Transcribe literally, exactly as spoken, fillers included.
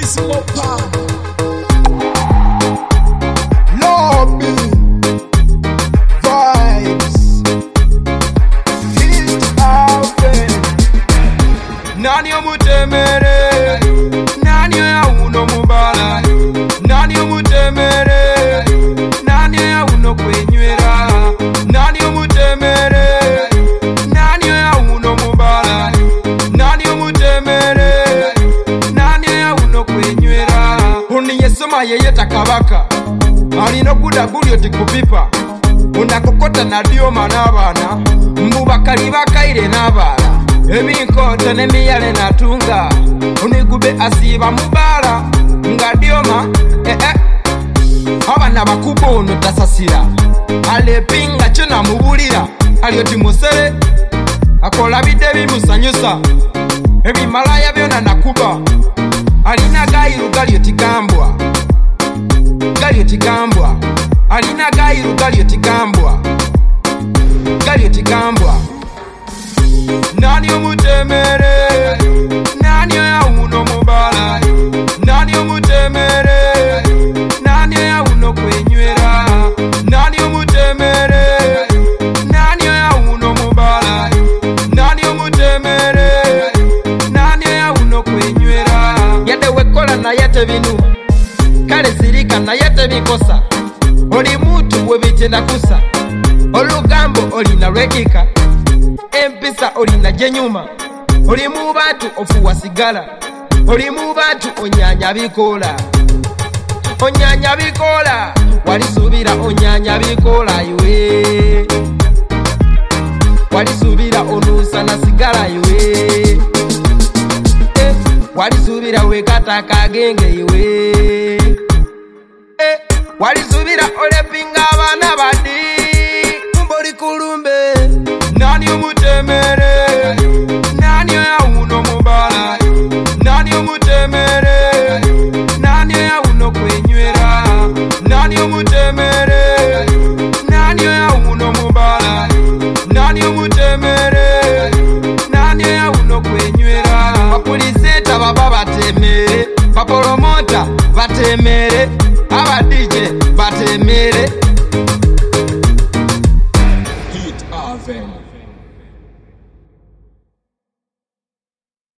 Smoker Lobby Vibes Hit Happen Nani omutemere Nani ya uno mubala Nani omutemere Nani ya uno kwenywera Nani omutemere Nani ya uno mubala Nani omutemere Nani ya uno kwenywera Huni yesoma yeye takabaka Alino kuda gulio tikupipa Unakokota na dioma nabana Mbuba kaliba kaire nabala Ebinkoto nemiyale natunga Unigube asiba mubala Nga dioma eh eh Abana bakubono tasasira Alepinga chona mubulira Alioti musere Akola bidebi musanyusa Ebi malaya byona nakuba Alina gairu galio tikambwa Galio tikambwa Alina gairu galio tikambwa Galio tikambwa Nani omutemere Nani ya uno mubala Nani omutemere Nani ya uno kwenywera Nani omutemere Nani ya uno mubala Nani omutemere Nani ya uno kwenywera Yade wekola na yate binu Kale sirika na yate bikosa Oli mutu webitenda kusa Olugambo oli na rekika Empisa oli na jenyuma Oli mubatu ofuwa sigala Oli mubatu onyanya bikola Onyanya bikola Wali subira onyanya bikola iwe Wali subira onusa na sigala iwe eh, Wali subira wekata kagenge iwe eh, Wali subira olepinga abana badi Mboli kulumbe Nani omutemere Nani ya uno mubala Nani omutemere Nani ya uno kwenywera Nani omutemere Nani ya uno mubala Nani omutemere Nani ya uno kwenywera Bapuliseta baba batemere Bapromota batemere Aba D J batemere